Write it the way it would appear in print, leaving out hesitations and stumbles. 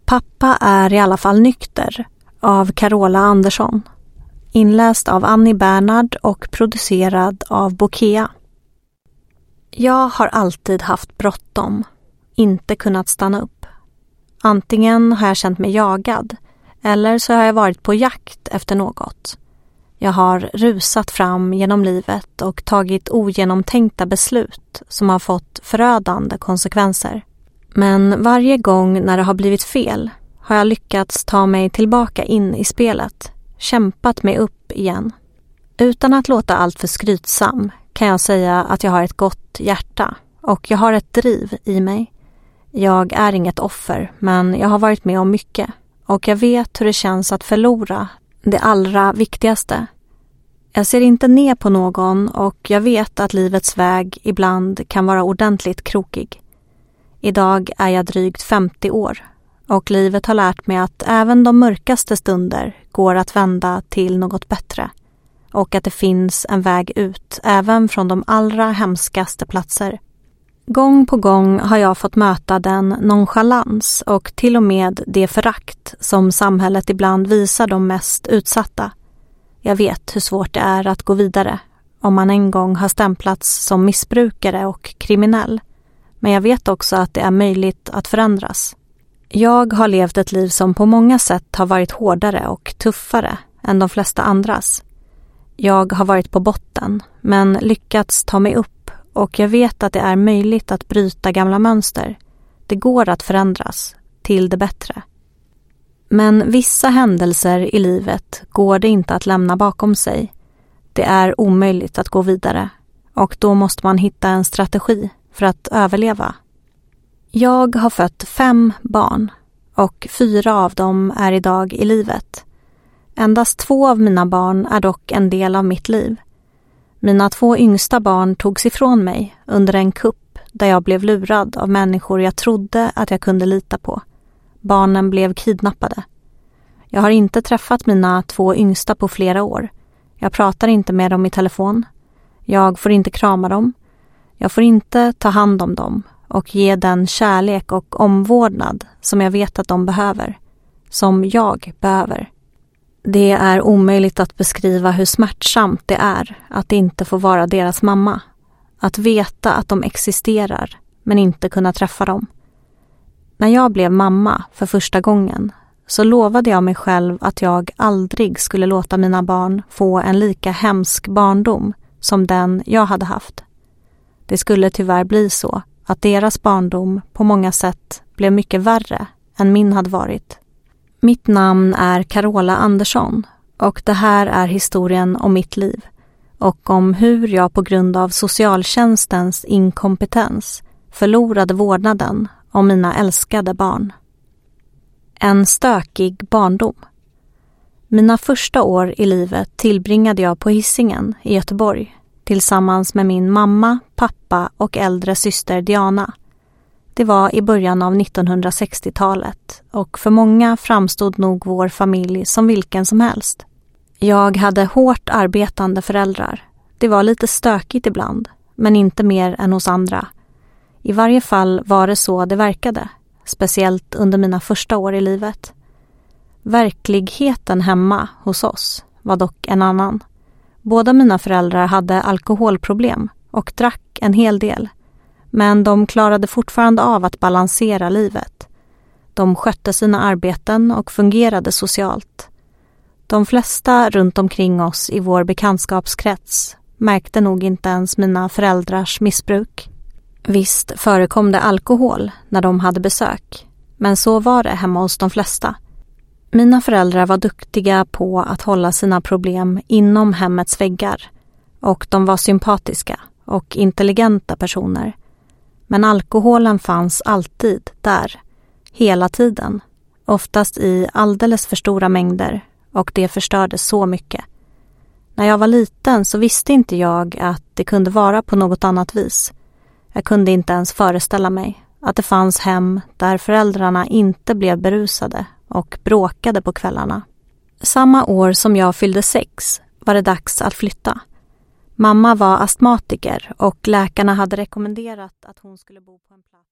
Pappa är i alla fall nykter av Carola Andersson. Inläst av Annie Bernhard och producerad av Bokea. Jag har alltid haft bråttom, inte kunnat stanna upp. Antingen har jag känt mig jagad eller så har jag varit på jakt efter något. Jag har rusat fram genom livet och tagit ogenomtänkta beslut som har fått förödande konsekvenser. Men varje gång när det har blivit fel har jag lyckats ta mig tillbaka in i spelet, kämpat mig upp igen. Utan att låta allt för skrytsam kan jag säga att jag har ett gott hjärta och jag har ett driv i mig. Jag är inget offer, men jag har varit med om mycket och jag vet hur det känns att förlora det allra viktigaste. Jag ser inte ner på någon och jag vet att livets väg ibland kan vara ordentligt krokig. Idag är jag drygt 50 år och livet har lärt mig att även de mörkaste stunder går att vända till något bättre och att det finns en väg ut även från de allra hemskaste platser. Gång på gång har jag fått möta den nonchalans och till och med det förakt som samhället ibland visar de mest utsatta. Jag vet hur svårt det är att gå vidare om man en gång har stämplats som missbrukare och kriminell. Men jag vet också att det är möjligt att förändras. Jag har levt ett liv som på många sätt har varit hårdare och tuffare än de flesta andras. Jag har varit på botten men lyckats ta mig upp och jag vet att det är möjligt att bryta gamla mönster. Det går att förändras till det bättre. Men vissa händelser i livet går det inte att lämna bakom sig. Det är omöjligt att gå vidare och då måste man hitta en strategi för att överleva. Jag har fött 5 barn och 4 av dem är idag i livet. Endast 2 av mina barn är dock en del av mitt liv. Mina 2 yngsta barn togs ifrån mig under en kupp där jag blev lurad av människor jag trodde att jag kunde lita på. Barnen blev kidnappade. Jag har inte träffat mina 2 yngsta på flera år. Jag pratar inte med dem i telefon. Jag får inte krama dem. Jag får inte ta hand om dem och ge den kärlek och omvårdnad som jag vet att de behöver. Som jag behöver. Det är omöjligt att beskriva hur smärtsamt det är att inte få vara deras mamma. Att veta att de existerar men inte kunna träffa dem. När jag blev mamma för första gången så lovade jag mig själv att jag aldrig skulle låta mina barn få en lika hemsk barndom som den jag hade haft. Det skulle tyvärr bli så att deras barndom på många sätt blev mycket värre än min hade varit. Mitt namn är Carola Andersson och det här är historien om mitt liv och om hur jag på grund av socialtjänstens inkompetens förlorade vårdnaden om mina älskade barn. En stökig barndom. Mina första år i livet tillbringade jag på Hisingen i Göteborg tillsammans med min mamma, pappa och äldre syster Diana. Det var i början av 1960-talet och för många framstod nog vår familj som vilken som helst. Jag hade hårt arbetande föräldrar. Det var lite stökigt ibland, men inte mer än hos andra. I varje fall var det så det verkade, speciellt under mina första år i livet. Verkligheten hemma hos oss var dock en annan. Båda mina föräldrar hade alkoholproblem och drack en hel del. Men de klarade fortfarande av att balansera livet. De skötte sina arbeten och fungerade socialt. De flesta runt omkring oss i vår bekantskapskrets märkte nog inte ens mina föräldrars missbruk. Visst förekom det alkohol när de hade besök, men så var det hemma hos de flesta. Mina föräldrar var duktiga på att hålla sina problem inom hemmets väggar och de var sympatiska och intelligenta personer. Men alkoholen fanns alltid där, hela tiden, oftast i alldeles för stora mängder och det förstörde så mycket. När jag var liten så visste inte jag att det kunde vara på något annat vis. Jag kunde inte ens föreställa mig att det fanns hem där föräldrarna inte blev berusade och bråkade på kvällarna. Samma år som jag fyllde 6 var det dags att flytta. Mamma var astmatiker och läkarna hade rekommenderat att hon skulle bo på en plats.